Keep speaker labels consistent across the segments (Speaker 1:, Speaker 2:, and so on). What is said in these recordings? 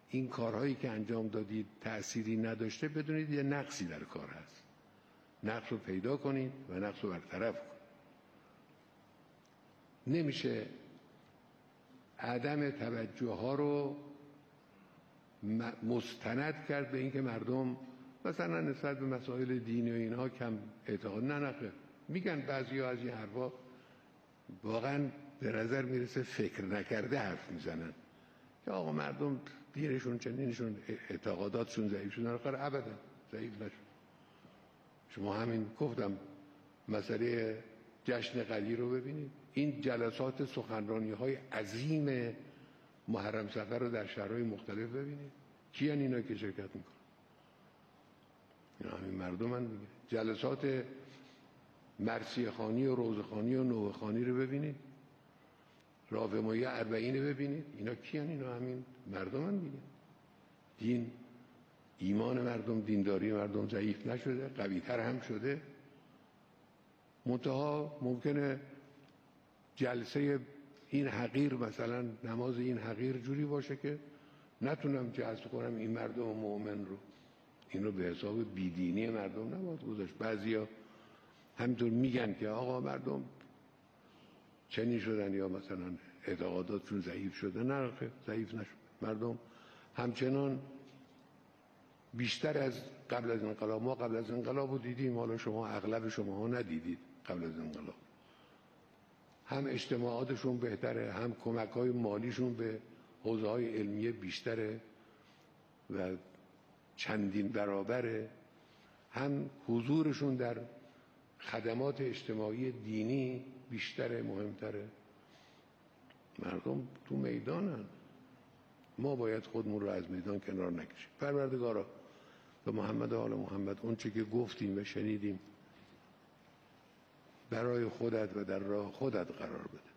Speaker 1: این کارهایی که انجام دادید تأثیری نداشته، بدونید یه نقصی در کار هست. نقص رو پیدا کنید و نقص رو برطرف کنید. نمیشه عدم توجه ها رو مستند کرد به اینکه مردم مثلا نسبت به مسائل دینی و اینها کم اعتقاد. نه میگن بعضیا از این حرفا واقعا به نظر میرسه فکر نکرده حرف میزنن که آقا مردم دینشون چنینشون اعتقاداتشون ضعیف شدن. آخر ابدا ضعیف نشد. شما همین گفتم مسئله جشن قدیر رو ببینید، این جلسات سخنرانی های عظیم محرم سفر رو در شهرهای مختلف ببینید. کیان اینا که شرکت میکنن؟ اینا همین مردمن دیگه. جلسات مرثیه خوانی و روضه خوانی و نوحه خوانی رو ببینید، راهپیمایی اربعین رو ببینید. اینا کیان؟ اینا همین مردمن دیگه. دین، ایمان مردم، دینداری مردم ضعیف نشده، قوی‌تر هم شده. منتها ممکنه جلسه این حقیر، مثلا نماز این حقیر جوری باشه که نتونم جذب کنم این مردم مؤمن رو. این رو به حساب بیدینی مردم نباید گذاشت. بعضیا همینطور میگن که آقا مردم چنین شدن یا مثلا اعتقاداتشون ضعیف شده. نه ضعیف نشد. مردم همچنان بیشتر از قبل از انقلاب، ما قبل از انقلاب رو دیدیم، حالا شما اغلب شماها ندیدید قبل از انقلاب، هم اجتماعاتشون بهتره، هم کمک‌های مالیشون به حوزه‌های علمیه بیشتره و چندین برابره، هم حضورشون در خدمات اجتماعی دینی بیشتره، مهمتره. مردم تو میدانن. ما باید خودمون رو از میدان کنار نکشیم. پروردگارا به محمد و آل محمد اون چه که گفتیم و شنیدیم برای خودت و در راه خودت قرار بده.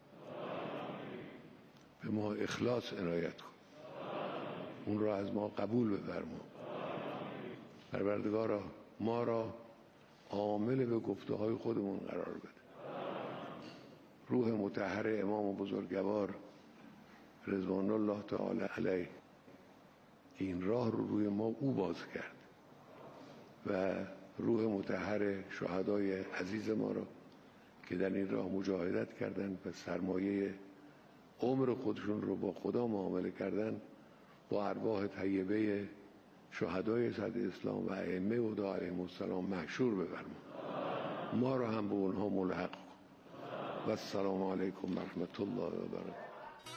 Speaker 1: به ما اخلاص عنایت کن. اون را از ما قبول بفرما. پروردگارا ما را عامل به گفته های خودمون قرار بده. روح مطهر امام و بزرگوار رضوان الله تعالی علیه این راه رو روی ما او باز کرد و روح مطهر شهدای عزیز ما را که در این راه مجاهدت کردند و سرمایه عمر خودشون رو با خدا معامله کردن، با ارواح طیبه شهدای صدر اسلام و ائمه و دعا علیهم السلام محشور بفرما. ما را هم به اونها ملحق کن. و السلام علیکم و رحمت الله و برکاته.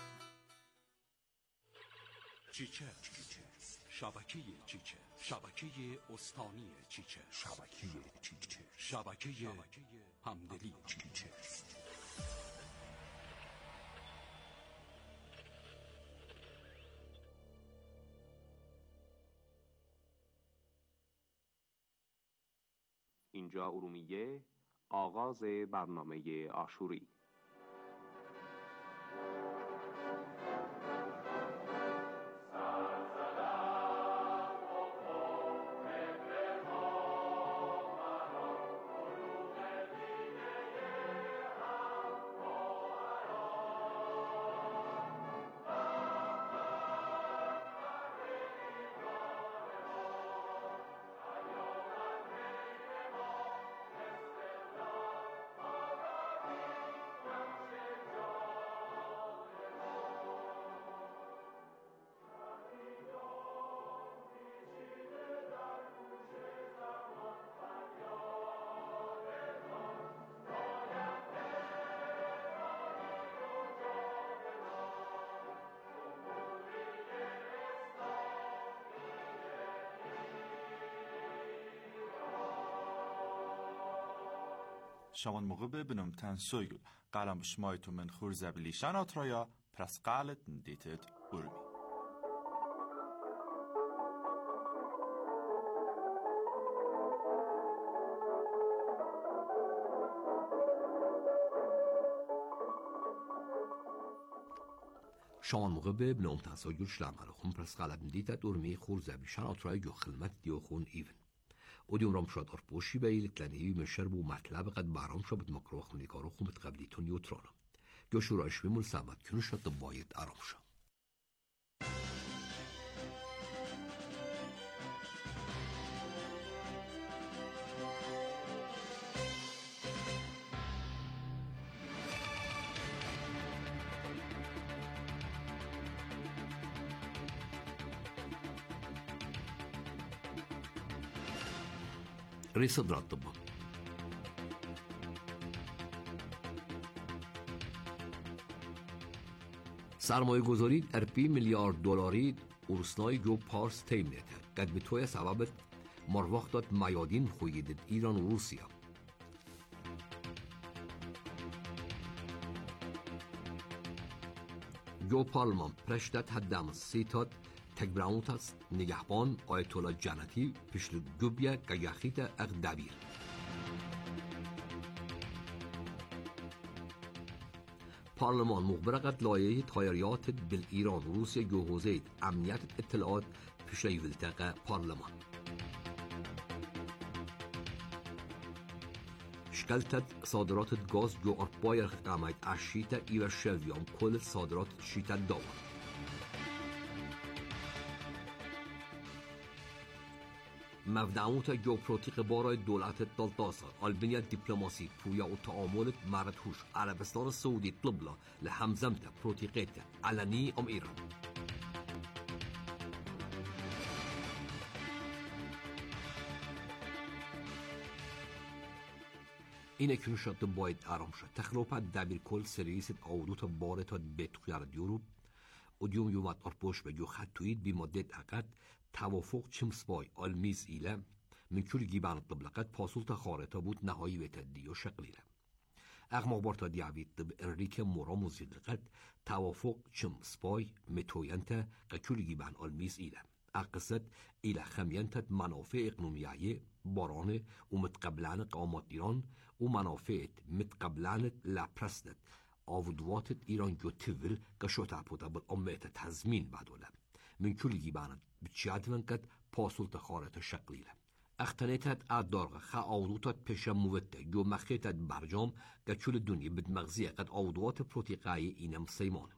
Speaker 2: چیچه شبکه چیچه، شبکه استانی چیچه، شبکه همدلی چیچه.
Speaker 3: اینجا ارومیه، آغاز برنامه عاشوری.
Speaker 4: Şaman muğbe benim ten söygül. Qalam şmaytu men xurzabili şanatraya prasqalet nditet urmi.
Speaker 5: شامان موقع به بنام تنساگل شلم علیکم پرس قلب ندیتت ارمی خور زبیشن آترای گو خلمت دیو خون ایون اودیوم رام شد ارپوشی به ایلت لنهی مشر بو مطلب قد برام شد مکروخ نگارو خومت قبلی تون یوترانم گو شورایش بیمول سامد کنو شد باید آرام شد رصدر الطب. سرمایه گذاری در 2 میلیارد دلاری ورسنای جو پارس تیمنیت قد به توی سبب مروقتات میادین خویدد ایران و روسیه. جو پارلمان پرشتت هدام سیتات تکبرانوتاس نگهبان آیت الله جنتی پیشل گوبیا گیاخیت اقدابیر. پارلمان مخبرقت لایه تایریات دل ایران و روسیه جو حوزه امنیت اطلاعات پیشل ولتقه پارلمان. شکلتت صادرات گاز جو ارپای قامت اشیتا ایو شویان کل صادرات شیتا داور. مبدعوت جوپروتیق بارای دولت دالتاسا البنية دیپلماسی پویا و تعاملت مردهوش عربستان السعودي طلبلا لحمزمتا بروتيقيتا علني ایران. اینه که نشد باید آرام شد. تخلوپت دبیر کل سریست آودوت بارتا بتخیار دیوروب و دیوم یومد ارپوش به جو خطوید بی مدت اقد توافق چمسبای آلمیز ایله من کل گیبان طبلقت پاسولتا خارطا بود نهایی و تدی و شقلیله. اغماق بارتا دیعوید طب انریک مرام و زیدقت توافق چمسبای متوینتا کل گیبان آلمیز ایله. اقصد ایله خمیانتت منافع اقنومیایی بارانه و متقبلان قامات ایران و منافعت متقبلانت لپرستت آودواتت ایران جو تول کشوتا پوتا بل امیت تزمین بدوله. من کل گیبانت بچیاد ونکت پاسولت خارت شقلیله. اختنیتت ادارغ خا آودوتت پیش موته جو مخیتت برجام که کل دنیا بدمغزیه قد آودوات پروتیقای اینم سیمانه.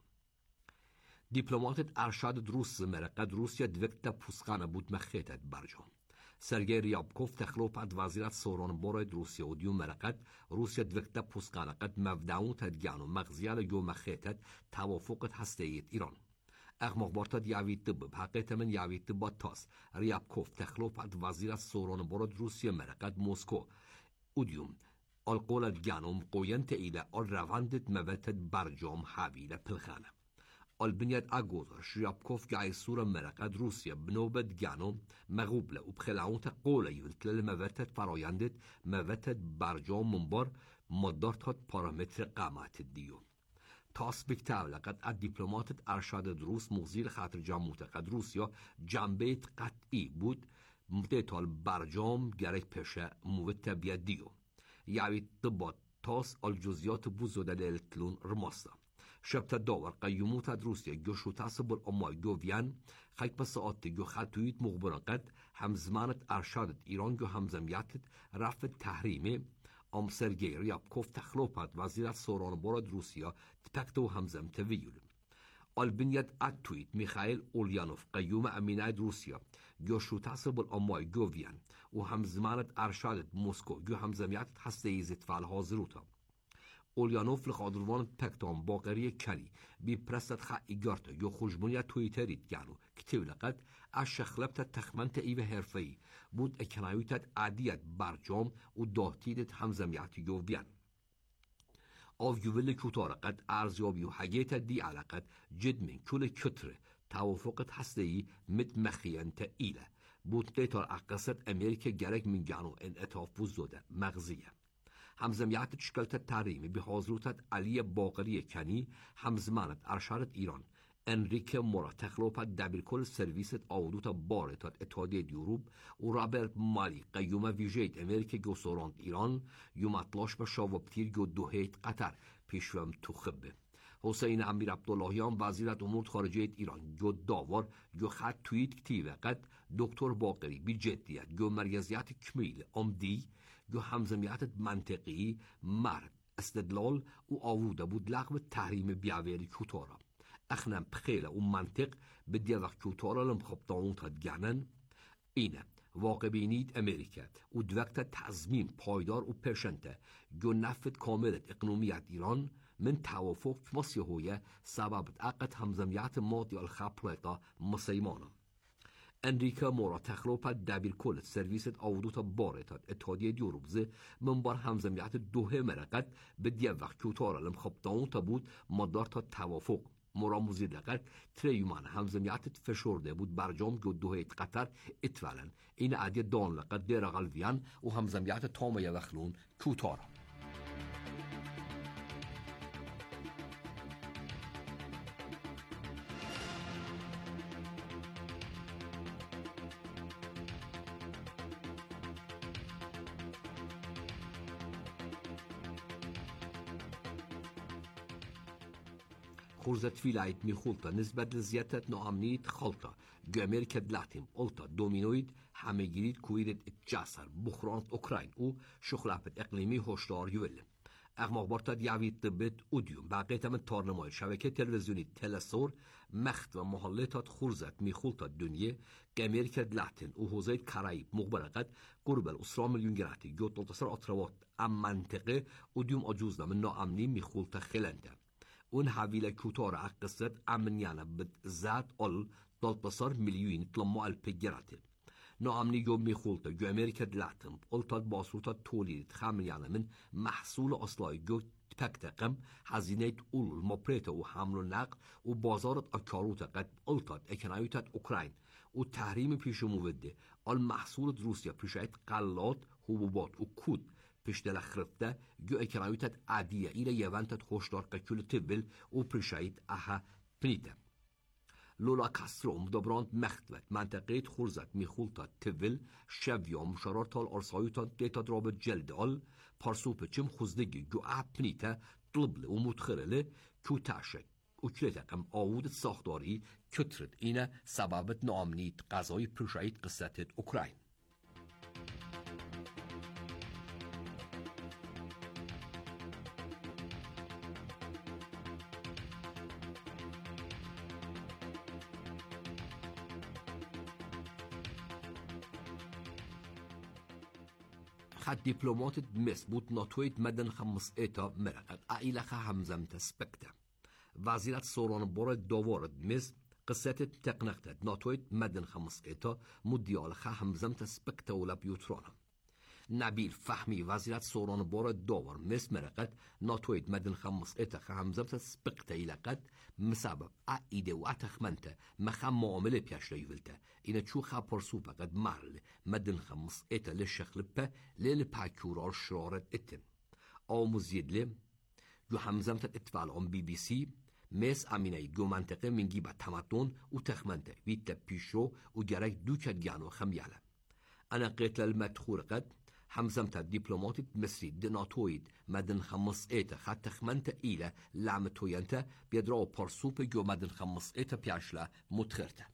Speaker 5: دیپلماتت ارشاد روس مرقد روسیا دوکتا پوسخانه بود مخیتت برجام. سرگی ریابکوف تخلوپت وزیرت سوران باراید روسیا و دیو مرقد روسیا دوکتا پوسخانه قد مبدعوتت گانو مغزیال جو مخیتت توافقت هستهیت ایران. اغماق بارتاد یاوید طب حقیقت من یاوید طب تاس ریابکوف تخلوپت وزیرت سوران باراید روسیا مرقد موسکو اودیوم القولت گانوم قوینت ایله آل رواندت موتت برجام حویل پلخانه. البنيات اگوزر شریابکوف جای سورا مرقد روسیا بنوبت گانو مغوبله و بخلعونت قوله یولتل موتت فرایندت موتت برجام منبار مدارتات پارامتر قامت دیو. تاس بکتاو لقد الدیپلماتت ارشاد روس مغزیر خاطر جاموت قد روسیا جنبیت قطعی بود مدتال برجام گرک پشه موت بیادیو. یعوی طبات تاس الجزیات بوزوده لیلتلون رماستا. شبت داور قیوموت روسیا گوشو تاسب الامای گوویان خیک پس آتی گو خطویت مخبران قد همزمانت ارشادت ایران گو همزمیاتت رفت تحریمه ام سرگی ریابکوف تخلوپت وزیرت سوران بارد روسیا تپکتو همزم تویول. البنیت اتویت میخائیل اولیانوف قیوم امینای روسیا گوشو تاسب الامای گوویان و همزمانت ارشادت موسکو گو همزمیاتت هسته ایزت فعل حاضروتا. اولیانوف لخادروان پکتان باقری کلی بی پرستت خا ایگارتا یا خوشبونیت تویتریت گانو کتیو لقد از شخلبت تخمنت ایوه حرفهی بود اکنایویتت عادیت برجام و داتیدت همزمیت یوویان. آف یوول کتار قد ارزیابی و حگیت دی علاقت جد من کل کتره توافقت هستهی مخیانت ایله بود قیتار اقصد امریکا گرک من گانو انعطاف بوزوده مغزیه. همزمیات شکلت تحریمی به حاضروتت علی باقری کنی همزمانت ارشادت ایران انریک مورا تخلوپت دبیر کل سرویست آودوت بارتات اتحادیه دیوروب و رابرت مالی قیوم ویژیت امریک گو سوراند ایران یوم اطلاش به شاوبتیر گو دوهیت قطر پیشوم تو خبه. حسین امیر عبداللهیان وزیرت امور خارجیت ایران گو داور گو خط توییت کتیوه قد دکتر باقری بی جدیت گو مرگزیت کمیل امدی گو همزمیت منطقی مرد استدلال و آووده بود لغو تحریم بیاوری کتارا. اخنم بخیله و منطق به دیوک کتارا لمخبطانون تا گنن اینه واقع بینید امریکا و دوکت تضمین پایدار و پرشنته گو نفت کاملت اقنومیت ایران من توافق مسیحویه سبب اقت همزمیت مادی الخپلقا مسیمانم. انریکا مورا تخلوپا دبیر کل سرویست آودوتا بارتات اتحادیه دیوروبزه من بار همزمیت دوه مرقت به دیه وقت کیوتارا لم خبطان تا بود مدار تا توافق مورا مزید لقت تریومان همزمیت فشرده بود برجام جو دوه قطر اتولن این عدیه دان لقت دیر غلویان و همزمیت تامه وخلون کیوتارا خورزت فيلايت ميخولتا نسبة لزيادة نوعمنيت خلطة جو أمريكا دلاتيم قلطة دومينويد حميجريد كويرد اتجاسر بخرانت أوكراين و شخلافت إقليمي هوشدار يولم اغماق بارتاد يعويد طبت اوديوم بقيت من تارنمای شبكة تلفزيوني تلسور مخت و محلتات خورزت ميخولتا الدنيا كأمريكا دلاتين و هوزيد كارايب مخبرقت قرب الأسرة مليون جراتي جو تلتصر أطروات أم منطقة اوديوم أجوزنا من نوعمني ميخولتا خلنده اون حویل کوتار عقصد امنیانه بد زاد ال 13 میلیون طلمو الپگراته نوعمنی جو میخولته جو امریکا دلاتم قلتاد باسوتا تولید خامنیانه من محصول اصلای جو تپکتقم هزینه اول مپریتا و حمل و نقل و بازارت اکاروتا قد قلتاد اکنایوتات اوکراین و تحریم پیشو موده ال محصول روسیا پیشایت قلات حبوبات و کود پشتل خرفته جو اکنایوتت عادیه ایره یوانتت خوشدار کل تبل و پرشاید اها پنیته لولا کاستروم دبراند مختوت منطقه خورزت میخولتا تبل شویام شرارتال ارسایوتان دیتا دراب جلد آل پارسوپ چم خوزدگی جو اها پنیته طلبل و متخرله کو تاشک و کلتقم آود ساختاری کترد اینه سببت نامنید غذای پرشاید قصتت اوکراین خد دیپلمات مسبوط ناتوید مدن خمس ایتا مرقد عائله همزم تسپکته وزیرت سوران بار داوارد مس قصت تقنقتد ناتوید مدن خمس ایتا مدیال همزم تسپکته ولا بیوترانم نبیل فهمی وزیرت سوران بار داور مس مرقد ناتوید مدن خمس ایتا همزم تسپکته ایلقد مسبب عیده و اتخمنته مخم معامله پیشلا یولته اینه چو خبر سوپا قد مرل مدن خمس ایتا لشخلپه لیل پاکورار شرارت اتن آموزید لی جو همزم تا اتفال آن BBC مس امینه جو منطقه منگی با تمدن و تخمنته ویت پیشو و گرک دو کد گانو خمیاله انا قتل المدخور قد همزم تا دیپلماتیت مصری دناتوید مدن خمس ایتا خد تخمنته ایله لعمتوینته بیدراو پارسوپ جو مدن خمس ایتا پیاشلا متخرته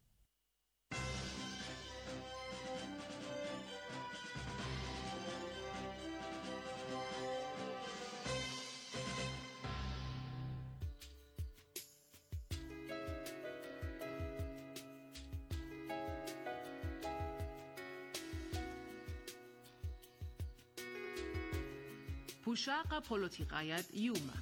Speaker 6: بوشاقة بوليتيقايات يوما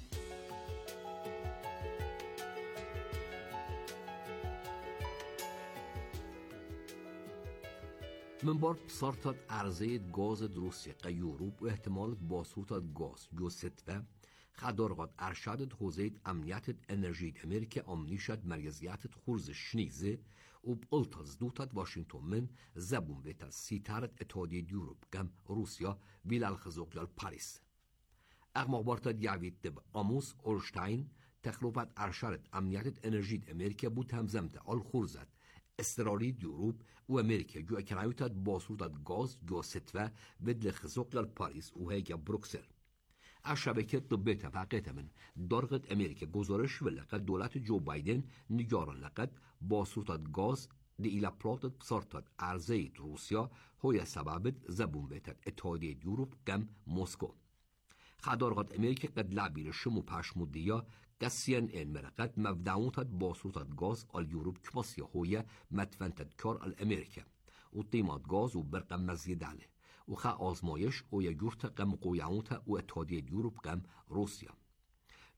Speaker 5: من بار صارت عرضه گاز روسیه قیوروب و احتمال باسوت گاز جو ستوه خدارغات ارشادت حوزه امنیت انرژی امریکا امنیشت مرکزیت خورز شنیزه و بقلتاز دوتات واشنطن من زبون بیتاز سیتارت اتحادیه دیوروب گم روسیا ویلال خزوقلال پاریس اغماق بارتاد یعوید دب آموس اورشتاین تخلوفت ارشادت امنیت انرژی امریکا بود همزمت آل خورزت استراری دیوروب و امریکا جو اکنایوتات باسوتات گاز جو ستوه بدل خزوقلال پاریس و هیگا بروکسل از شبکه طبیت فقیت من دارغت امریکا گزارش و لقد دولت جو بایدن نگاران لقد باسوتات گاز دی ایلا پلاتت بسارتات عرضه روسیا هوی سببت زبون بیتت اتحادیه دیوروب گم موسکو خدارغات امریکا قد لعبیر شمو پشمودیا قسیان این مرقد مفدعونتات باسوتات گاز آل یوروب کماسیا هوی مدفنتت کار آل امریکا و قیمات گاز و برقم مزیداله و خا آزمایش و یا جورت قم قویعونتا و اتحادیه دیوروب قم روسیا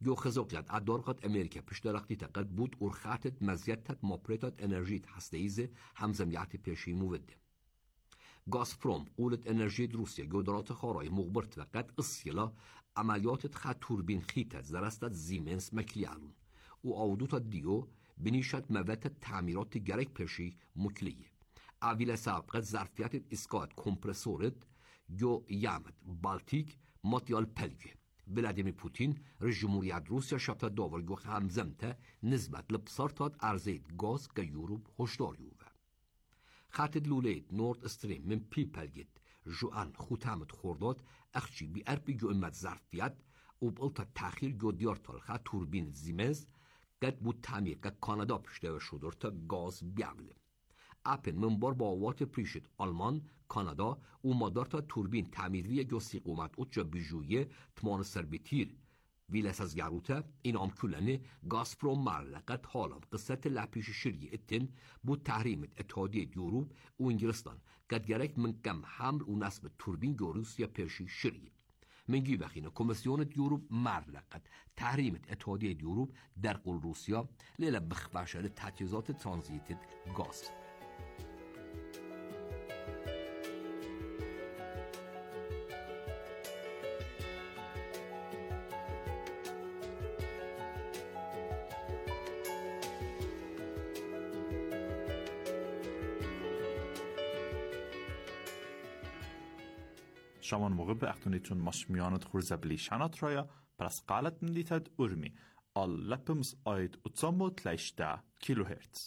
Speaker 5: جو خزوقیت ادارقات امریکا پشترقتی تقد بود ارخاتت مزیتت ماپریتات انرژیت هستهیزه همزمیت پیشی موده. گازپروم قولت انرژی روسیه گودرات خارای مغبرت وقت اصیلا عملیات خط توربین خیتت زرستت زیمنس مکلیالون و آودوتا دیو بنیشت موت تعمیرات گرک پیشی مکلیه. اویل سابقت ظرفیت اسکات کمپرسورت جو یامد بالتیک ماتیال پلگه. ولادیمیر پوتین رئیس جمهوری روسیه شبت داورگو همزمته نسبت لبصارتات ارزید گاز که یوروب هشدار یوه. خط لولید نورد استریم من پیپلگید جوان خوتامت خورداد اخچی بی اربی جو امت ظرفیت و بقلتا تأخیر جو دیارتال خط توربین زیمز قد بود تعمیر که کانادا پشته شدر تا گاز بیامله. اپن منبار با وات پریشت آلمان، کانادا و مادار تا توربین تعمیروی جو سیقومت اوچا بیجویه تمان سربیتیر ویلس از گروته این آمکولنه گازپروم معلقت حالا قصت لپیش شریع اتن بود تحریمت اتحادیه یوروب و انگلستان قد گرک من کم حمل و نصب توربین جو روسیا پیشی شریع. منگی وخینه کمیسیونت یوروب معلقت تحریمت اتحادیه یوروب در قل روسیا لیلا بخفاشل تجهیزات ترانزیت گاز.
Speaker 4: شمان موقع به اختونیتون مشمیانت خورزبلی شنات رایا پرس قالت ندیتد ارمی آل لپمز آید اتزاموت لیشته کیلو هرتز.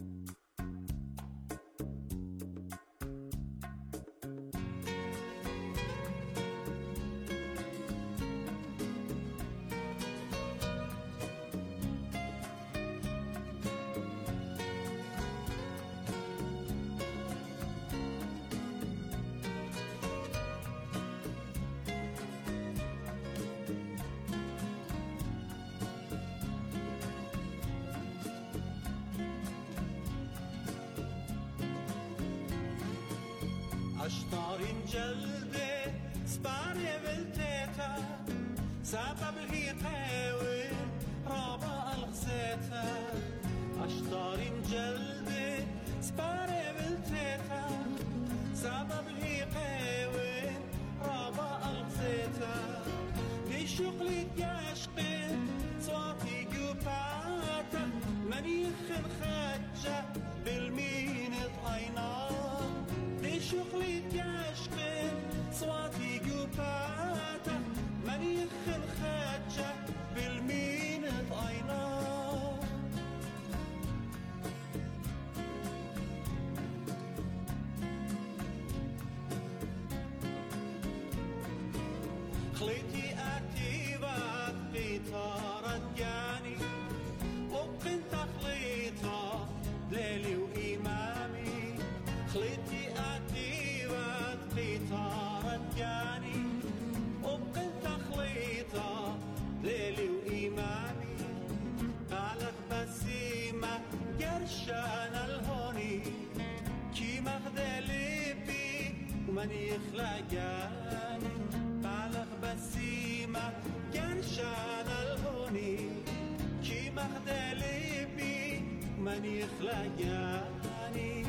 Speaker 7: اشطارين جلدة سباري بلتيتا سبب الهيقاوي رابا الغزيتا اشطارين جلدة سباري بلتيتا سبب الهيقاوي رابا الغزيتا دي شغلي يشقين صوتي قباتا من يخن خجة بالمين طينا شغلي يشقين صوتي قباته من يخن خجة بالمين طاينا خليتي أتيبات قيطارة جاني وقنت خليطة ليلي وإمامي خليتي قرشان الهوني كي مغدلي بي ومن يخلقاني بالغ بسيمة قرشان الهوني كي مغدلي بي ومن يخلقاني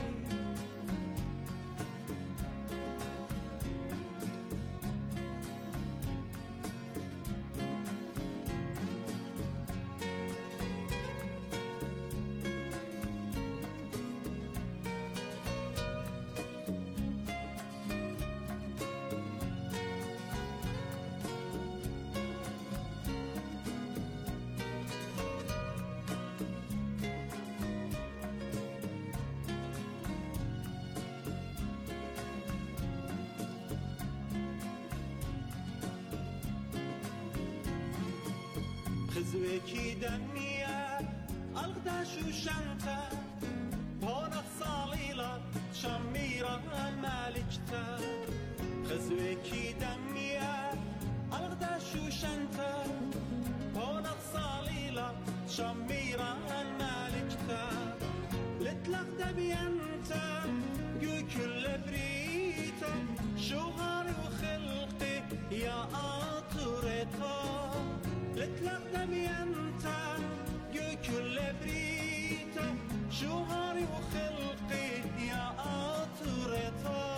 Speaker 7: خزوكي دمية أغداش وشنتا هونك صاليلة شميرة مالكتا خزوكي دمية أغداش وشنتا هونك صاليلة شميرة مالكتا لتلغد بينتا جو كل بريتا شوهر وخلقي يا آطرتا لتلقدم ينتا جو كل بريتا شوهري وخلقي يا آتورتا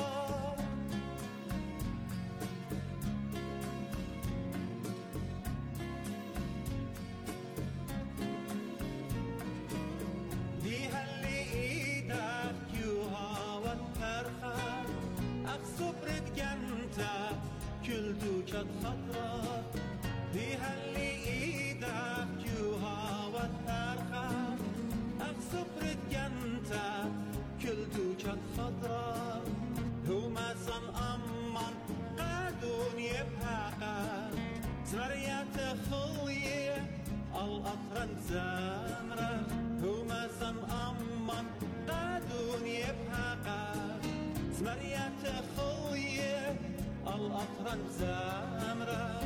Speaker 7: بيها اللي ايدك يوها والترخى أخصبرت جنتا كل دوكت خطرة بيها اللي ايدك يوها والترخى أخصبرت جنتا كل دوكت خطرة هما صن أمان قادون يبهاقا زمريات خلية الأطرن زمرة هما صن أمان قادون يبهاقا زمريات خلية الأطرن زمرة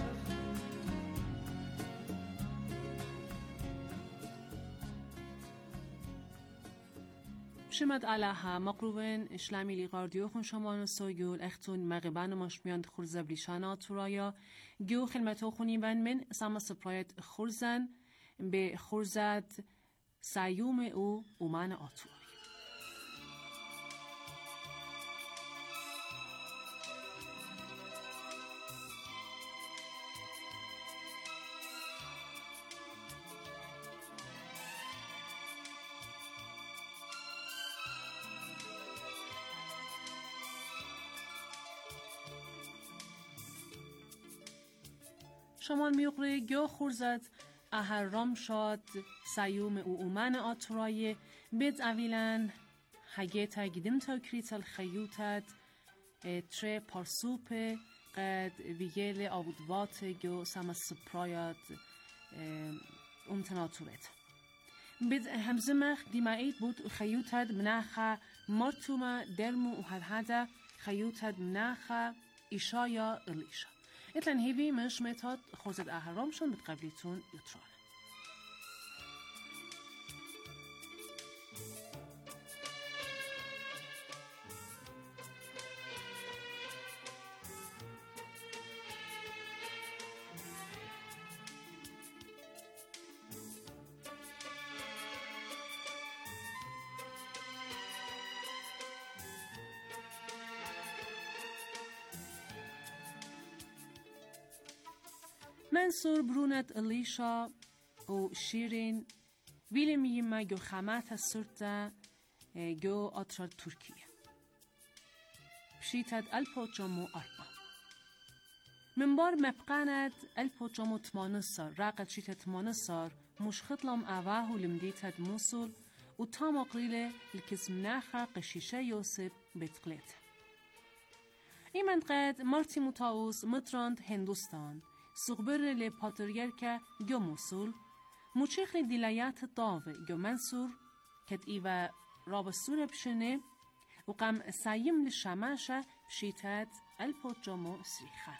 Speaker 6: شمد علاها مقروبن اشلامی لیقاردیو خون شمان سویول اختون مغبان مشمیاند خورزب لیشانا تورایا گیو خلمتو خونیم ون من ساما سپرایت خورزن به خورزد سیوم او اومن آتو شمان میقره گو خورزد اهرام شاد سیوم او اومن آتورای بید اویلن هگیتا گیدم تا کریتل خیوتد تره پارسوپ قد ویگل آبودوات گو سما سپرایاد امتناتورت بید همزمخ دیمایید بود خیوتد مناخه مرتومه درمو و هدهده خیوتد مناخه ایشایا الیشا اتلن هیوی مش متاد خورزد اهرام شون بتقبلیتون یترانه منصور برونت الیشا و شیرین ویلم یما گو خمات سرطه گو آترال ترکیه بشیتد الپوچامو آربا من بار مبقاند الپوچامو تمانسار راقد شیتد تمانسار مش خطلم اواه لمديتد موصل و تام قليلة الكزمناخة قشيشة يوسف بتقلت ایمن قد مارتی متاوس متراند هندوستان سغبر لپاتریرکه گو موصول موچیخ دیلایت داوه گو منصور کد ایوه رابستور بشنه و قم سایم لشماشه بشیتد الپوچامو سریخه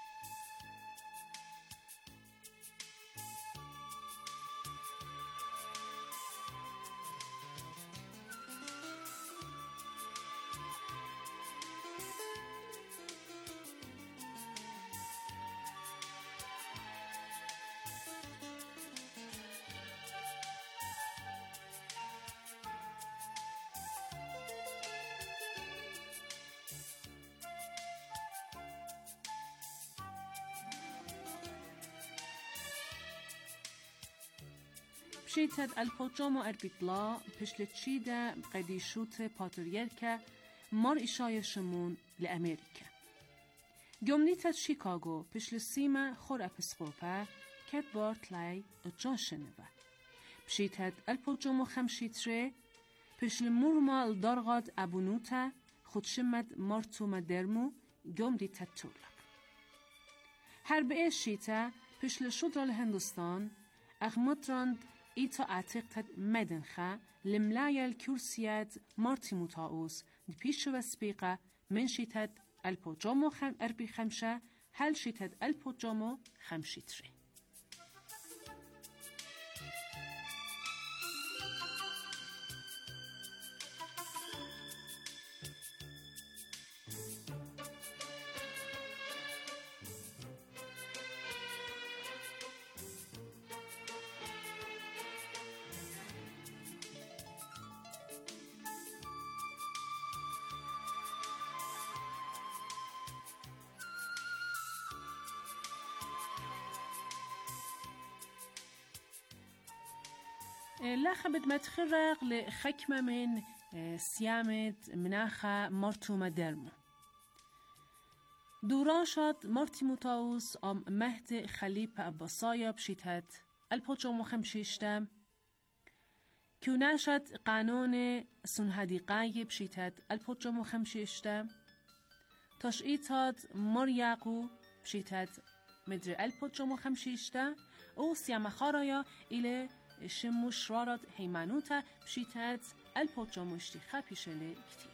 Speaker 6: بشيتد البوجامو اربيطلا بشلتشيدا قديشوت باتريركا مار إشاية شمون لأمريكا جمليتد شيكاغو بشلسيما خور أبسقوبا كات بارتلاي جاشنبا بشيتد البوجامو خمشيتري بشلمورما الدارغاد أبونوتا خودشمد مارتوما درمو جمليتد تورلك هربئة شيتا بشلشودرا لهندوستان أغمطراند ایتا عتیقتد مدنخه لملایا الکرسیات مارتی متاوس دپیش و سپیقه من شیتد الپوجامو اربی خمشه هل شیتد الپوجامو خمشیتری لخبت متخرق لخكمة من سيامت مناخة مرتومة درمو دوراشت مارتیموتاوس ام مهد خلیپ عباسایا بشیتت الپوچومو خمشیشتم کوناشت قانون سنهدیقای بشیتت الپوچومو خمشیشتم تشعیتات مریاقو بشیتت مدر الپوچومو خمشیشتم او سیامخارایا ایل شمو شرارت هیمانوتا بشیتت الپوچومو اشتیخه پیشله کتیب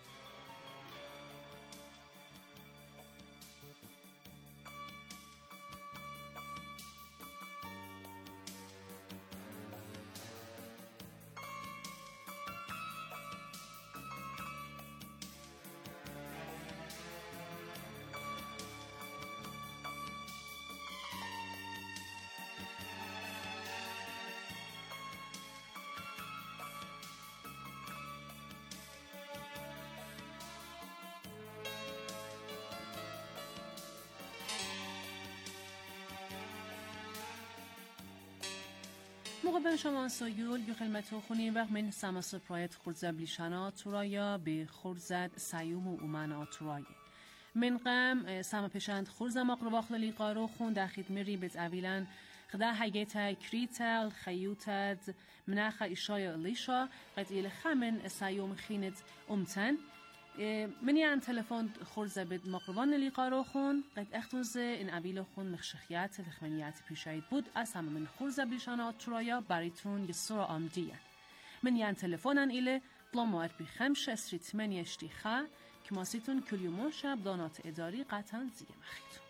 Speaker 6: موقع شما سایول یو خلمتو خونی وقت من سماس پرایت خورزب لیشانا ترایا به خورزد سیوم و اومنا ترای من قم سما پشند خورزم اقرباخل لیقارو خون دخید مری بت اویلن خدا هگیتا کریتا الخیوتد مناخ ایشای لیشا قد ایل خمن سیوم خینت امتن منی عن تلفن خورزه بد مقربان لیقارو خون قد اختوز این اویل خون مخشخیات تخمینیات پیشایید بود از همه من خورزه بلیشانات ترایا باریتون یسورا آمدیه منی عن تلفنن ایله طلموات بخمش اسریت منی اشتیخه که ماسیتون کلیومون شب دانات اداری قطعا زیه مخیتون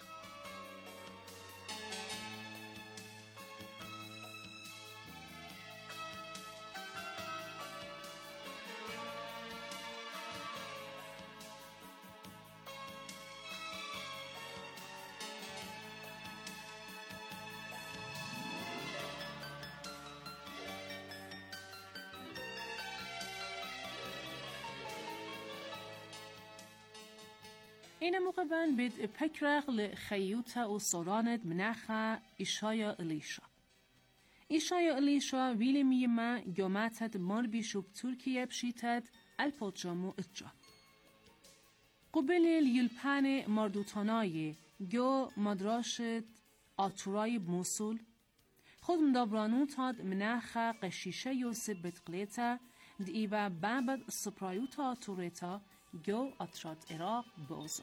Speaker 6: این موقع بند بید پکرق لخیوتا و سراند مناخه ایشایا الیشا. ایشایا الیشا ویلی میما گماتد مار شوب ترکیه بشیتد الپوچامو اتجا. قبل لیلپان ماردوتانای گو مدراشت آتورای موسول خود مدابرانو تاد مناخه قشیشه یوسف بتقلیتا دیبا بابد سپرایوتا آتورتا گو آترات عراق بوزنه.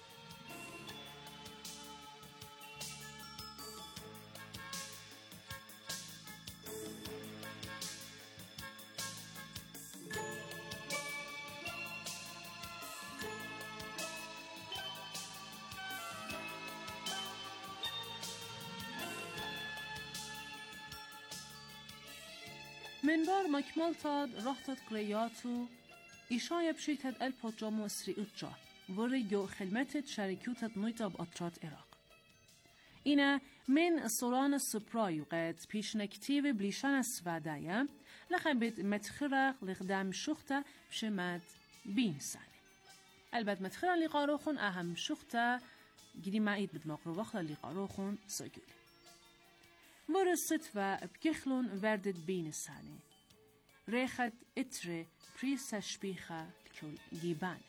Speaker 6: منبار مکمل تاد راحتت قریاتو ایشای بشیتد الپوچامو اسری اجا وری گو خدمتت شرکیوتت نویتاب آترات عراق. اینا من سران سپرایو قد پیشنکتیو بلیشان اسفادایا لخبت متخرق لخدام شخته بشمد بین سانه. البته متخرق لیقاروخون اهم شخته گیری معید بد مقروخلا لیقاروخون ساگوله. ورست و بگخلون وردد بین سانه. ریخت اتر پریس تشبیخه کل گیبانه.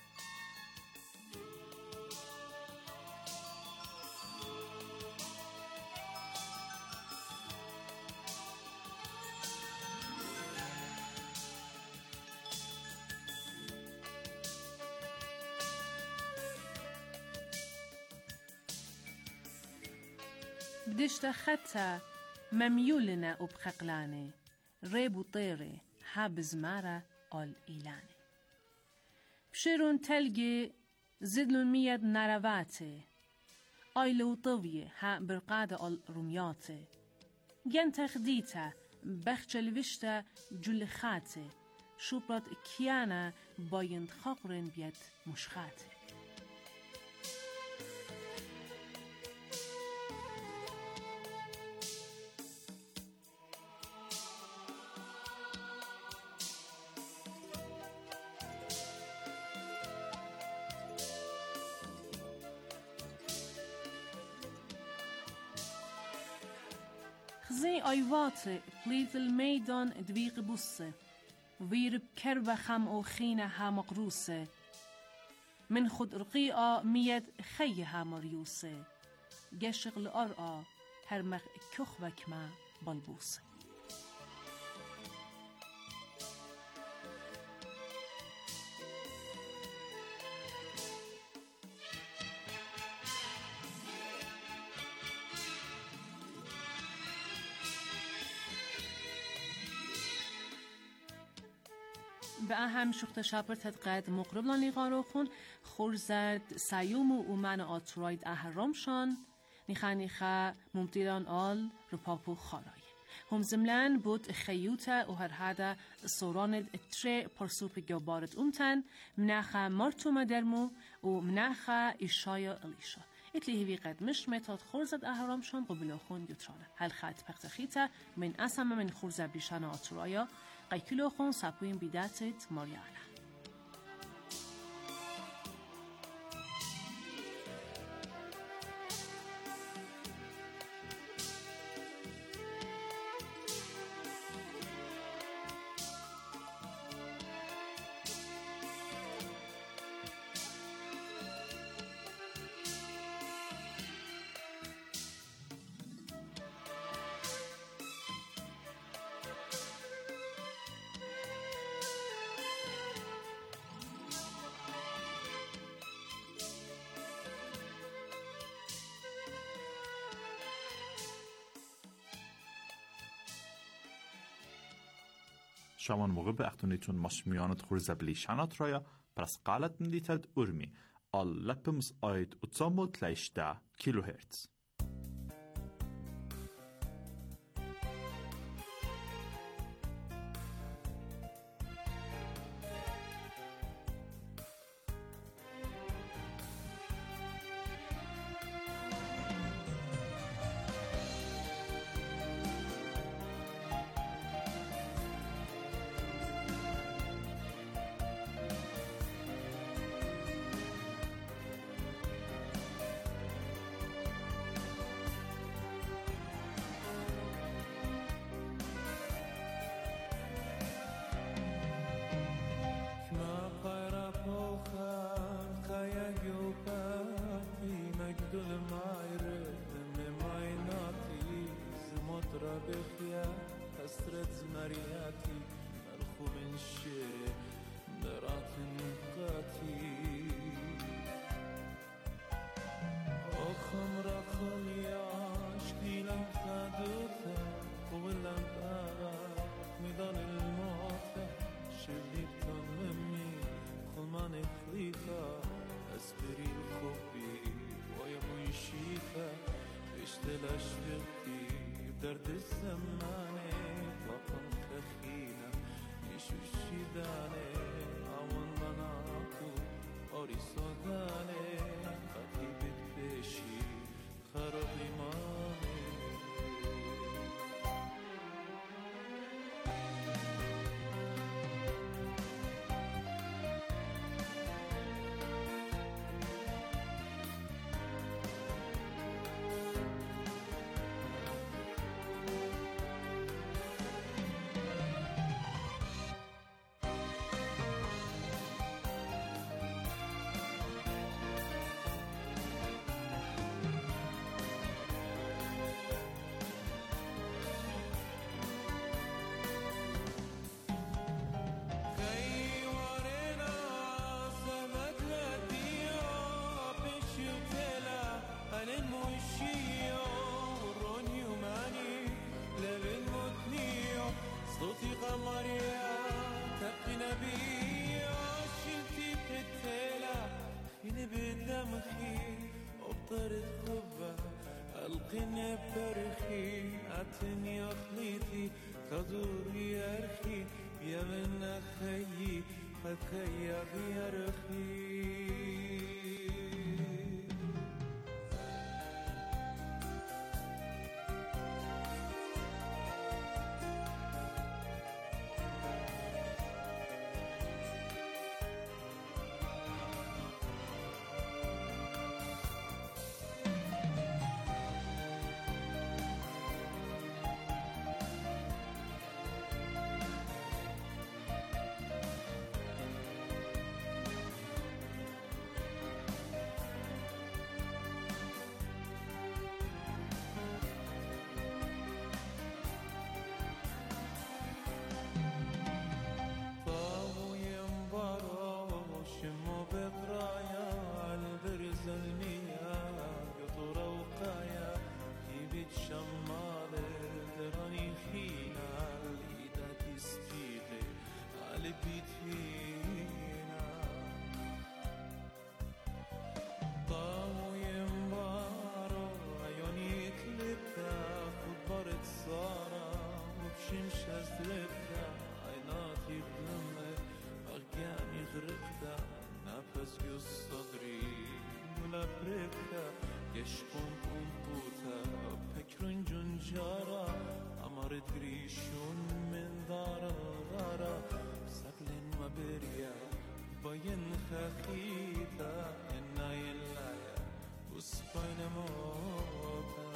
Speaker 6: بدشت خطة مميولنا وبخقلانة ريب وطيرة حابز مارا قال إيلانة بشيرون تلقي زدلون مياد نارواتي آيلو طوية ها برقادة قال رمياتي جن تخديتا بخجل وشتا جلخاتي شوبرات كيانا بايند خاقرن بيد مشخاتي زي أيوات بليت الميدان دويق بوسة ويرب كربة خم أو خينها مقروسة من خد رقيقة ميد خيها مريوسة جشغ لأرقى هرمخ كخبك ما بلبوسة. بأهم شخت شابر تدقید مقرب لانی غاروخون خورزرد سیوم و من آتراید اهرامشان نیخه ممتیران آل رپاپو خارای هم زملن بود خیوتا و هر هادا سوراند تره پرسوپ گوبارد اونتن مناخه مرتو مدرمو و مناخه ایشایا الیشا اتلی هیوی قد مش متاد خورزد اهرامشان قبلوخون یوترانه هل خط پختخیتا من اسم من خورزد بیشان آترایا قیکلو خون سپوین بیداتت ماریانا.
Speaker 4: شامان موقع به اختونیتون مشمیانت خورزبلی شنات رایا پرس قالت مدیتد ارمی آل لپمز آید اتزاموت لیشده کیلو هرتز.
Speaker 7: ينخخيتا إنا يلايا وسبين موتا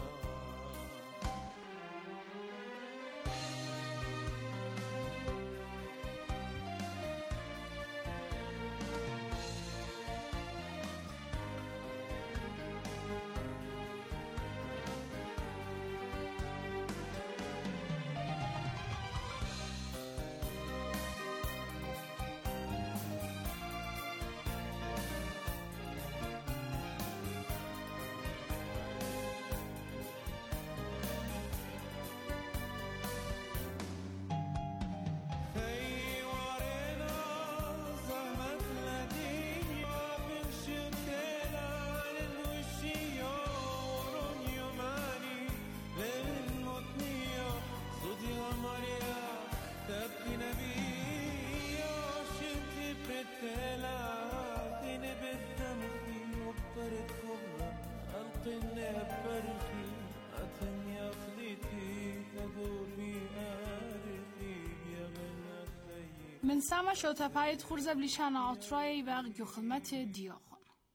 Speaker 8: من سما شوتا پاید خورزب لیشان آترای و گخلمت دیاخون.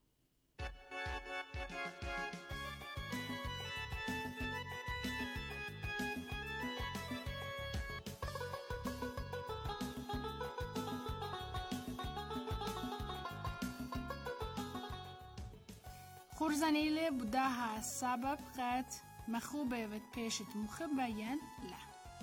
Speaker 8: خورزنیله بودها سبب قد مخوبه و پیشت مخبین له.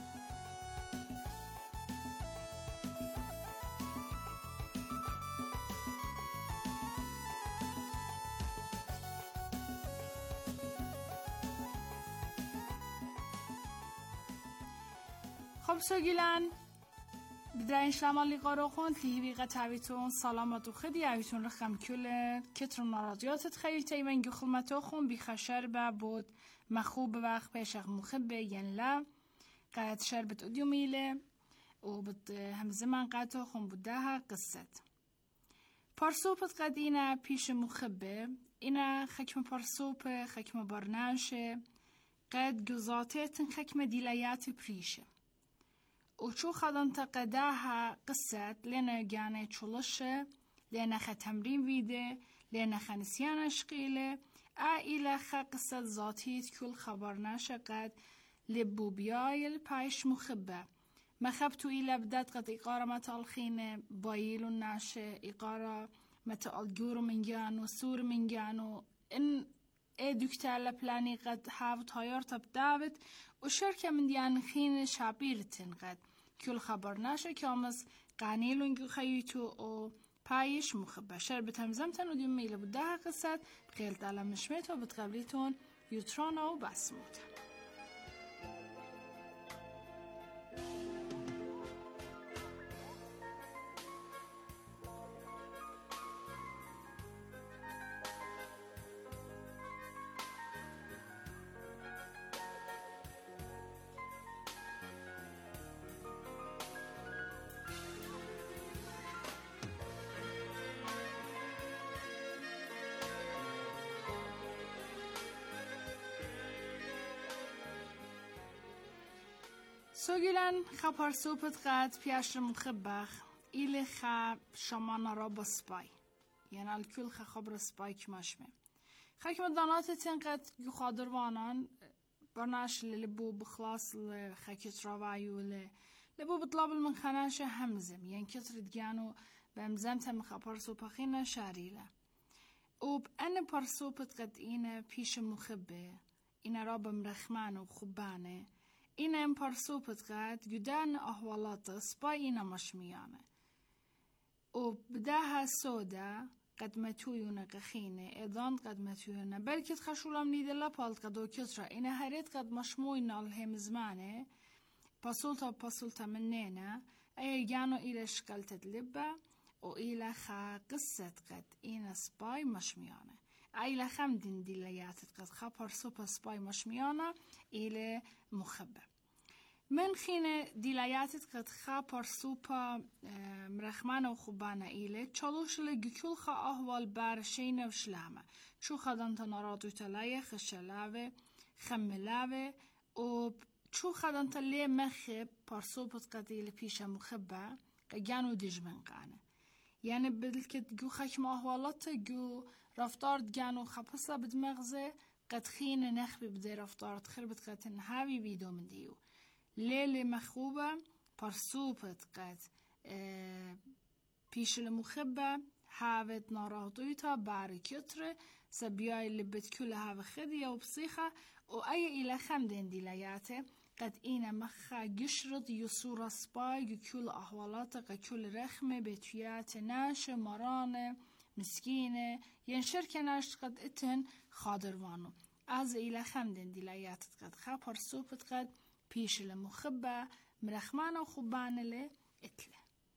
Speaker 8: خب سوگیلن بدرین شلمالی قارو خوند لیهی قطعویتون سلامت و خدی اویتون رخم کل کترون نارادیاتت خیلی تیمن گو خلمتو خون بی خشر با بود مخوب وقت پیشق مخب ین لا قد شربت ادیو میله و بد همزمان قطع خون بوده ها قصت پارسوپت قد اینا پیش مخبه اینا خکم پارسوپ خکم برناشه قد گزاتتن خکم دیلیات پریشه وشو خدن تقداها قصة لنا جاني تشلشة لنا ختمرين فيدي لنا خنسيان شقيلة عائلة قصة ذاتية كل خبرنا شقد لبو بيايل بايش مخبة ما خبتو إلى بدات قد إقارة متالخين بايلو الناشة إقارة متالجورو من جانو سور من جانو إن دكتور لبلاني قد حافظ هايرتا بدافت وشركة من ديان خين شابيرتن قد كل خبر ناشه كامس قانيلون خيتو او بايش مخبه شربت همزمتن و ديوم ميله بودها قصت بخيلت على مشميتو بتقبليتون يوترانا و بسموت سوگیلن خبر سوپت قد پیش مخبخ ایل خب شما را با سپای یعنی الکل خبر سپای کماشمه خکم دانات تنقد یخادر وانان برناش لبو بخلاص لخکت روایو لبو بطلب من خناش همزم یعنی کتر دگانو بمزم تم خبر سوپخینه شاریله اوب ان پر سوپت قد اینه پیش مخبه اینه را بمرخمان و خوبانه این ام پرسوپت قد جدان أحوالات سباي اینا مشمیانه و بداها سودا قد متویونه قخینه ادان قد متویونه بلکت خشولم نیده لپالت قد و کترا اینه هرید قد مشموینا الهم زمانه پاسولتا منینا ای جانو ایلش قلتت لبه و ایلا خا قصت قد این سباي مشمیانه ایلا خمدین دیلیاتت قد خا پرسوپ سباي مشمیانه ایلا مخبه من خینه دیلیاتت قد خا پرسوپا مرخمانه و خوبانه ایله چالوش لگیکل خا احوال برشینه و شلامه چو خدان تنارادو تلایه خشلاوه خملاوه و چو خدان تلیه مخب پرسوپت قد ایله پیش مخبه قیانو دیجمن قانه یعنی بلکت گو خکم احوالات گو رفتارت گانو خپسا بدمغزه قد خين نخبي بدي رفتارت خربت قد هاوي بيدو من ديو ليلة مخوبة برسوبت قد پیش المخبة هاوت ناراضويتا باري كتر سبياي اللي بتكل هاو خدية وبصيخة وأي إلى خمدين ديلاياته قد إينا مخا قشرط يصورة سباي كل أحوالاته كل رخمة بتويات ناشة مرانة مسكينة ينشرك ناش قد اتن خادروانو از إلى خمدين ديلاياتت قد خابر سوبت قد پیش المخبة مرخمانة وخبانة لي اتله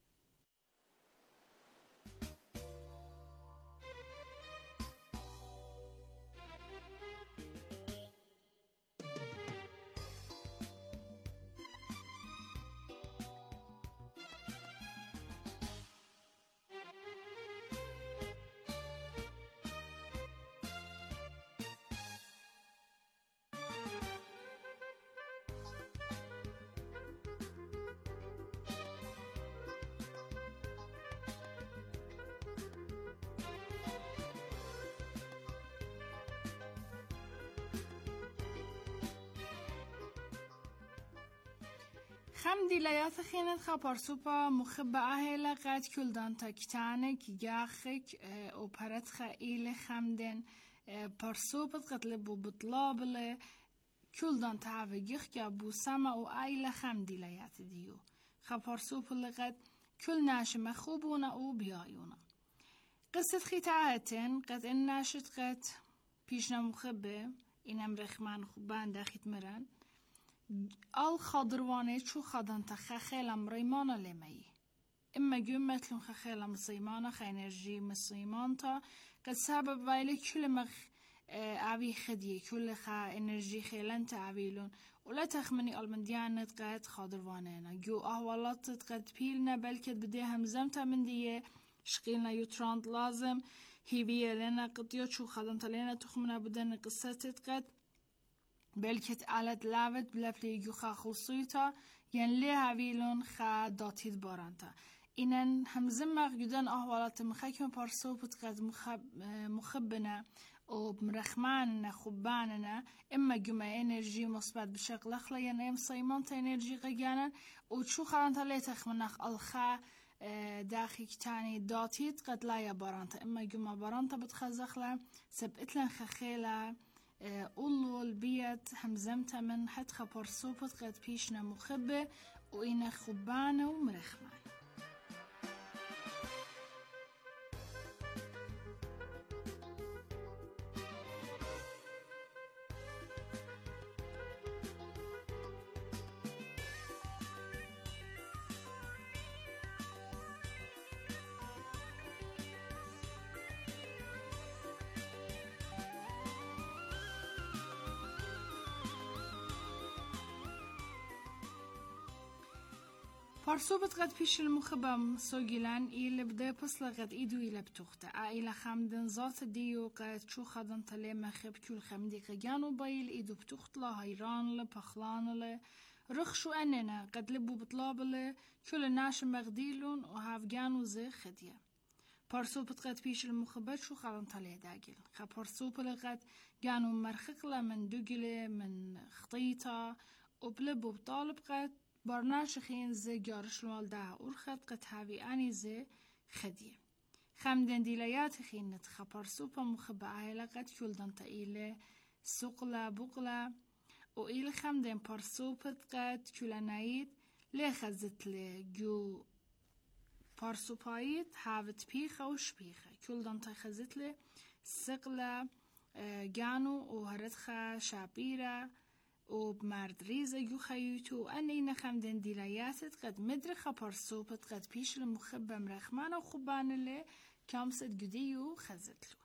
Speaker 8: خمدي لياث خينت خبر سوبا مخبة أهلا قد كل دان تكتانك ياخك و برد خائل خمدن برسوبت قد لبو بطلابله كل دان تعوي يخيا بو سما و أهلا خمدي لياث ديو خبر سوبا لقد كل ناش مخوبونا و بيايونا قصة خيتاعتن قد إن ناشت قد بيشنا مخبة إنم رخمان خوبان داخت مران آل خادروانه چو خادن تا خیلم ریمانا لیمی. اما گوم مثلون خیلم سیمانا خینرژی مسیمان تا قد سبب ویلی کل مخ عوی خدیه کل خا انرژی خیلن تا عویلون ولا تخمنی آلمندیانت قد خادروانه نا جو احوالاتت قد پیل نبلکت بده همزم تا من دیه شقیلنا یوتراند لازم هیویه لنا قطیو چو خادن تا لنا تخمنا بدن قصتت قد بلکت علت لعبت بلفلی گوخا خلصویتا ین لی هاویلون خا داتید بارانتا اینن همزم مغیدن احوالات مخاکم پارسوبت قد مخبنا و بمرخمان خوباننا اما جمع انرژی مثبت بشکل اخلا ین ام سایمانتا انرژی قیانا و چو خلانتا لی تخمنخ الخا داخل تاني داتید قد لا يا بارانتا اما جمع بارانتا بتخزخلا سبقتلن خخيلا قولوا البيت همزمتا من حد خبر صوبت قد بيشنا مخبة وإنا خبانة ومرخمان پارسوبت قد پیش المخبم سوگیلن ایل بده پسلا قد ایدو ایل بتوخته ایل خمدن ذات دیو قد چو خدن تله مخب کل خمدی قیانو بایل ایدو بتوخت لا هیران ل پخلان ل رخشو اننا قد لبو بطلاب ل کل ناش مغدیلون و هفگانو زی خدیه پارسوبت قد پیش المخبت شو خدن تله داگل خب پارسوبت قد گانو مرخق ل من دوگل من خطیتا و بلبو بطالب قد بارناش خين زي جارشلوال ده أرخد قد هاوي آني زي خديه خمدن ديليات خين نتخبر سوبا مخبا عائلة قد كلدن تايلة سقلا بقلا و إيل خمدن بارسوبت قد كلانايد لي خزت لي جو بارسوبايد هاوت بيخة و شبيخة كلدن تا خزت لي سقلا جانو و هردخا شابيرة و بمرد ریزه گو خیوتو ان این خمدن دیلایاتت قد مدرخه پارسوبت قد پیش المخبم رخمان و خوبانه لی کامست گدیو خزتلو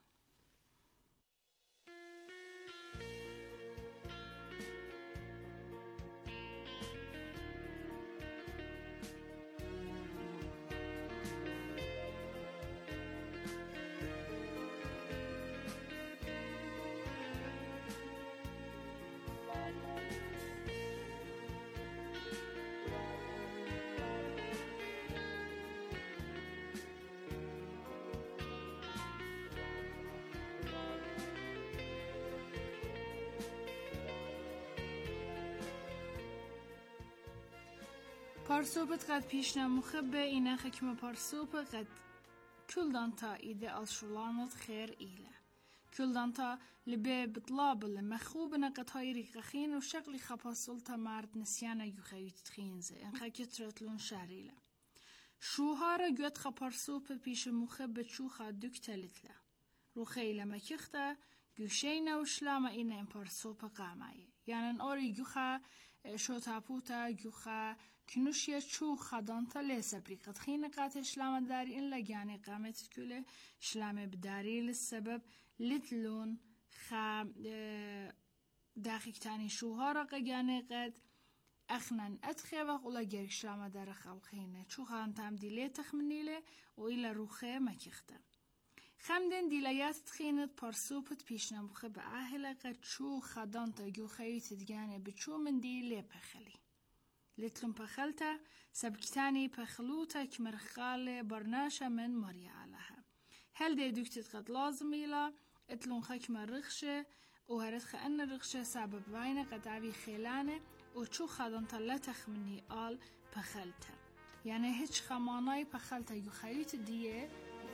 Speaker 8: پارسوبت قد پیشنا مخبه اینا خکم پارسوب قد كل تا إذا الشلانت خير إيله كل تا لبي بطلاب المخوبنا قد هايري قخين وشغلي خباصلتا مرد نسيانا يخيط تخينزه انخا كترت لون شهريله شوهارا جوت خبارسوب بيش مخبة شوخا دوك تلتلا روخيلا مكيختا جوشينا وشلاما إنا امبارسوب قاماي يعني نوري جوخا شو تابوتا جوخا كنوشيا شوخا دانتا ليسا بريقات خين قاتل شلاما داري إن لجاني قامت كله شلاما بداري للسبب لتلون خا داخل تاني شوهارا قجاني قد أخنان أدخي وقولا جريك شلاما دار خالقينه شوخا انتام ديلي تخمنيله وإلا روخي مكيخته خمدن دیلیات تخینت پارسوبت پیشنم بخه به اهل قد چو خدان تا جو خیت دیگانه به چو من دیلی پخلی لتلون پخلتا سبکتانی پخلوتا کمرخال برناشا من ماریا علها هل دی دوکتت قد لازم ایلا اتلون خاک مرخشه و هرد خان رخشه سبب وین قد عوی خیلانه و چو خدان تا لتخمنی آل پخلتا یعنی هیچ خمانای پخلتا جو خیت دیه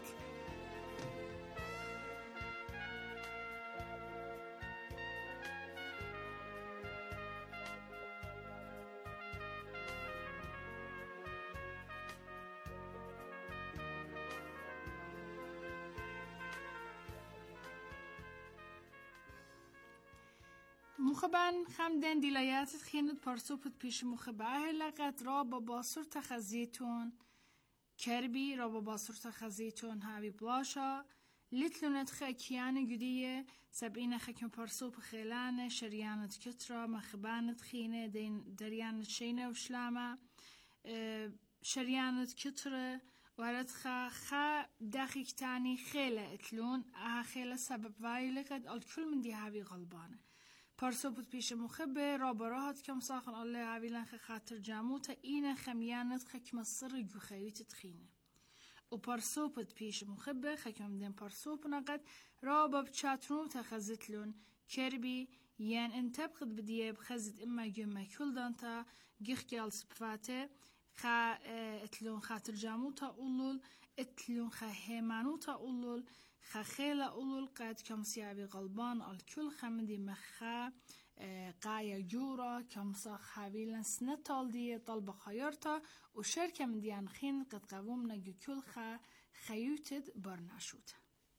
Speaker 8: مخبن خمدن دیلایت خیند پارسوبت پیش مخبه لقد را با باسور تخزیتون کربی را با باسور تخزیتون هاوی بلاشا لتلونت خاکیان جدیه سبعین خاکم پارسوب خیلانه شریانت کترا مخبانت خینه دریانت شینه و شلامه شریانت کتره وارد خا دقیق تانی خیله اتلون خیله سبب وای لقد الکل من دی هاوی غلبانه پارسوبت پیش مخبه را براهات کم ساخن الله عویلن خاطر جاموتا این خمیانت خکم السر جو خیویت تخینه و پارسوبت پیش مخبه خکم دین پارسوب نقد را باب چاترون تخزت لون کربی یان انتبقد بدیه بخزت اما جو مکول دانتا گیخ گال سبفاته خا اتلون خاطر جاموتا اولول اتلون خا هیمانوتا اولول خخيلة أولو القاد كم سيابي غلبان الكل خمدي مخا قايا جورا كم صاخ هاويلن سنتال دي طلب خيارتا وشركة من ديان خين قد قومنا جو كل خيوتد برناشوت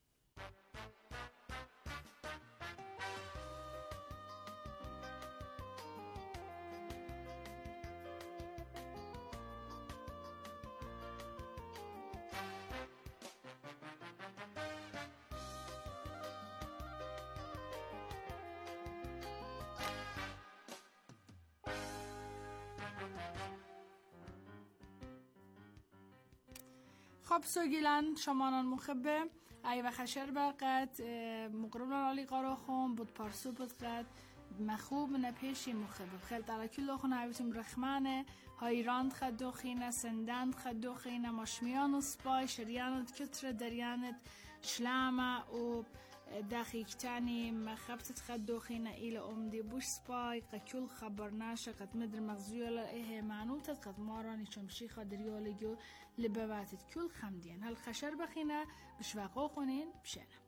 Speaker 8: خب سوگیلن شمانان مخبه ای و خشر بقت مقربنا علی قراخون بود پارسو بود قد مخوب نپیشی مخبه خیلت علا کلو خون عویتم رخمانه هایراند خد دوخینه سندند خد دوخینه ماشمیان و سپای شریانت کتر دریانت شلامه و دقیق تاني ما خبتت خدو خينا إلى أمدي بوش سباي قكل خبرناش قد مدر مغزيولا إيه معنوتت قد ماراني شمشي خدريولي جو لبواتت كل خمدين هل خشر بخينا بشواقو خونين بشانا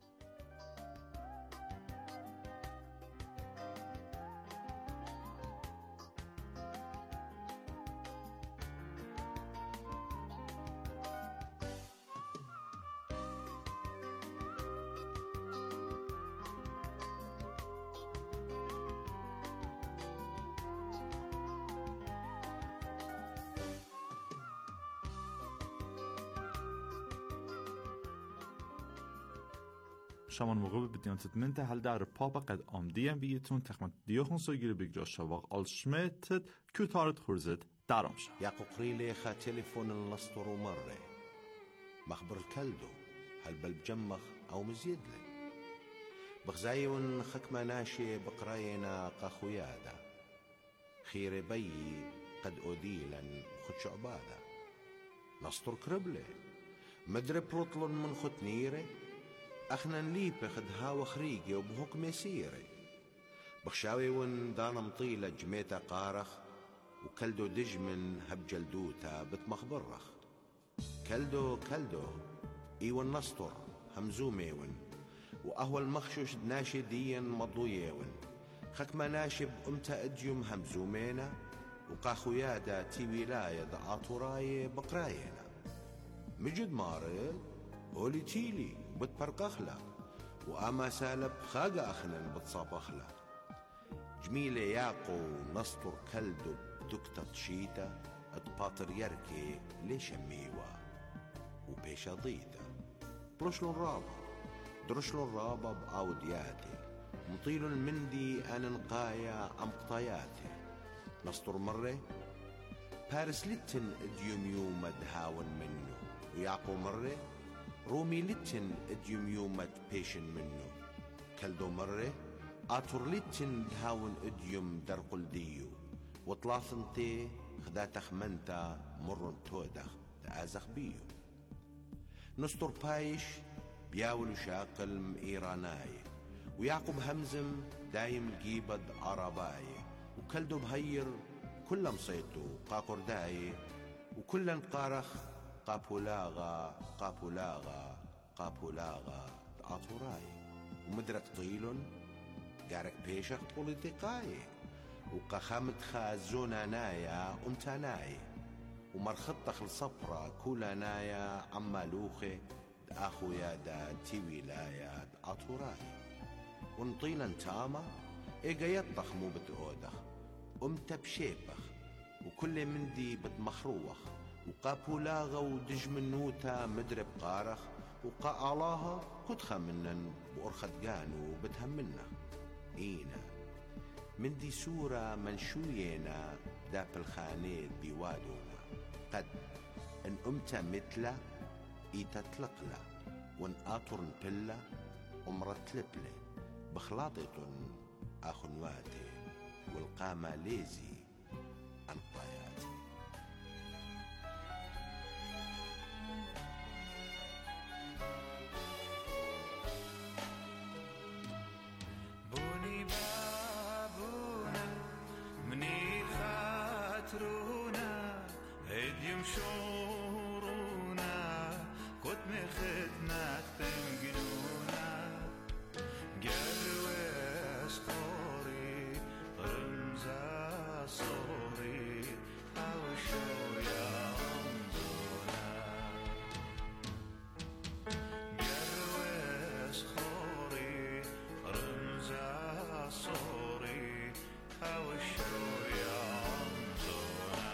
Speaker 4: شمان موقع بدیان تدمنت هل در پاپا قد آمدیم بیتون تخمت دیوخون سوگیری بگجا شواق آل شمتت کیو تارت خورزت درام شا
Speaker 9: يا ققريلي خا تليفون النسطر مرة مخبر الكلدو هل بلبجمخ أو مزيد لي بغزايون خكما ناشي بقراينا قاخويادا خير بي قد أديلا خدش عبادا نسطر كربلي مدري بروطل من ختنيري أخنا نليب خد هاو خريقي وبهوك مسيري بخشاوي ون دانا مطيلة جميتا قارخ وكلدو دج من هب جلدوتا بتمخبرخ كلدو ايون نسطر همزوميون وأهوى المخشوش ناشديا مضويون خك ما ناشب أمتا أديوم همزومينا وقاخويادا تي ولاية دعاطوراي بقراينا مجد مارد هولي تيلي بتبرقخلا وأما سالب خاقا أخنن بتصابخلا جميلة ياقو نسطر كلدو دكتة شيتا اتباطر يركي ليش ميوا وبيشا ضيتا درشلون رابا بأودياتي مطيل المندي أنا نقايا أم قطاياتي نسطر مرة بارس لتن اديوم يوم دهاون منه ويعقو مرة رومي لتن اديوم يوم بيشن منه كلدو مرة آتور لتن دهاون اديوم درقل ديو وطلاثنتي خدا تخمنتا مرن تودخ تآزخ بيو نسطر بايش بياول شاقل مئيراناي ويعقوب همزم دايم الجيبد عرباي وكلدو بهير كل مصيتو قاقر داي وكل قارخ قابولاغا عطوراي ومدرك طيل قارك بيشخ بوليتيقاي وقخامت خازونا نايا امتاناي ومرخطخ الصبرة كولانايا عمالوخي أخويا دا تي ولايات عطوراي ونطيلا تاما إيقا يطخ مو بتقودخ أمتا بشيبخ وكل مندي بتمخروخ وقابولاغا ودج منوتا مدرب قارخ وقا آلاها كتخا منن بأرخد قانو بتهمنا إينا مندي سورة منشوينا داب الخانيت بيوادونا قد ان امتا مثلا ايتتلقلا وان اطر نبلا ومرتلبلي بخلاطة اخنواتي والقامة ليزي انقاياتي
Speaker 7: بوني بابونا مني خاطرونا هديم شورونا كنت مختنا تنقلونا قالوا اسطوري رمزة صوري او شوية انظونا قالوا اسطوري رمزة صوري او شوية انظونا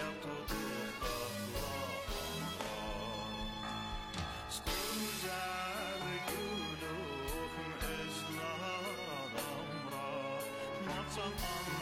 Speaker 7: Some